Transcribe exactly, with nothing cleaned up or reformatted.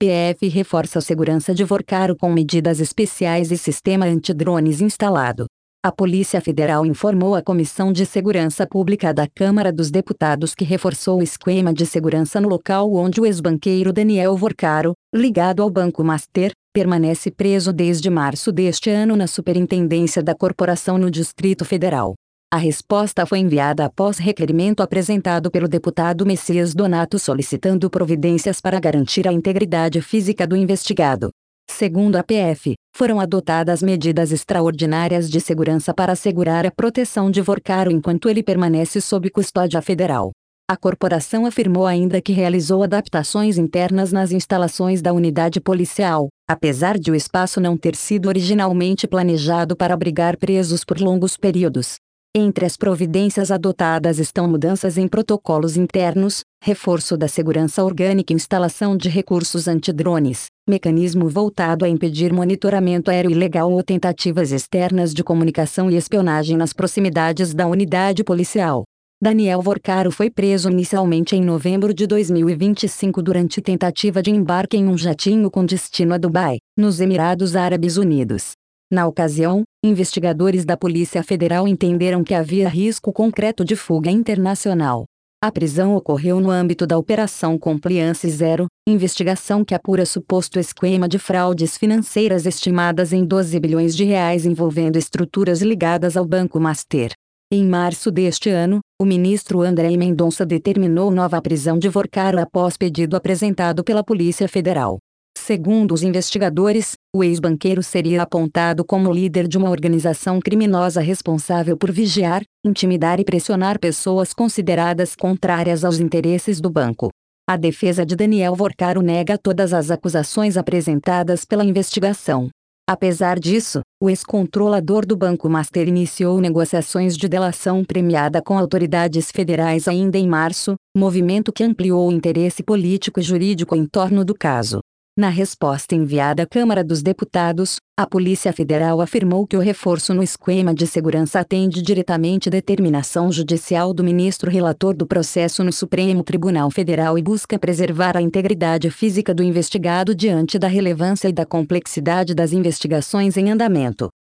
P F reforça a segurança de Vorcaro com medidas especiais e sistema antidrones instalado. A Polícia Federal informou a Comissão de Segurança Pública da Câmara dos Deputados que reforçou o esquema de segurança no local onde o ex-banqueiro Daniel Vorcaro, ligado ao Banco Master, permanece preso desde março deste ano na Superintendência da Corporação no Distrito Federal. A resposta foi enviada após requerimento apresentado pelo deputado Messias Donato solicitando providências para garantir a integridade física do investigado. Segundo a P F, foram adotadas medidas extraordinárias de segurança para assegurar a proteção de Vorcaro enquanto ele permanece sob custódia federal. A corporação afirmou ainda que realizou adaptações internas nas instalações da unidade policial, apesar de o espaço não ter sido originalmente planejado para abrigar presos por longos períodos. Entre as providências adotadas estão mudanças em protocolos internos, reforço da segurança orgânica e instalação de recursos antidrones, mecanismo voltado a impedir monitoramento aéreo ilegal ou tentativas externas de comunicação e espionagem nas proximidades da unidade policial. Daniel Vorcaro foi preso inicialmente em novembro de dois mil e vinte e cinco durante tentativa de embarque em um jatinho com destino a Dubai, nos Emirados Árabes Unidos. Na ocasião, investigadores da Polícia Federal entenderam que havia risco concreto de fuga internacional. A prisão ocorreu no âmbito da Operação Compliance Zero, investigação que apura suposto esquema de fraudes financeiras estimadas em doze bilhões de reais envolvendo estruturas ligadas ao Banco Master. Em março deste ano, o ministro André Mendonça determinou nova prisão de Vorcaro após pedido apresentado pela Polícia Federal. Segundo os investigadores, o ex-banqueiro seria apontado como líder de uma organização criminosa responsável por vigiar, intimidar e pressionar pessoas consideradas contrárias aos interesses do banco. A defesa de Daniel Vorcaro nega todas as acusações apresentadas pela investigação. Apesar disso, o ex-controlador do Banco Master iniciou negociações de delação premiada com autoridades federais ainda em março, movimento que ampliou o interesse político e jurídico em torno do caso. Na resposta enviada à Câmara dos Deputados, a Polícia Federal afirmou que o reforço no esquema de segurança atende diretamente à determinação judicial do ministro relator do processo no Supremo Tribunal Federal e busca preservar a integridade física do investigado diante da relevância e da complexidade das investigações em andamento.